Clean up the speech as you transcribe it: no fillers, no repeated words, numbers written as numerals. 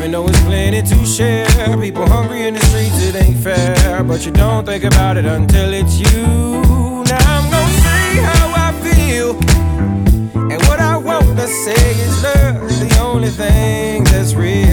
Even though it's plenty to share, people hungry in the streets, it ain't fair. But you don't think about it until it's you. Now I'm gonna say how I feel, and what I want to say is love, the only thing that's real.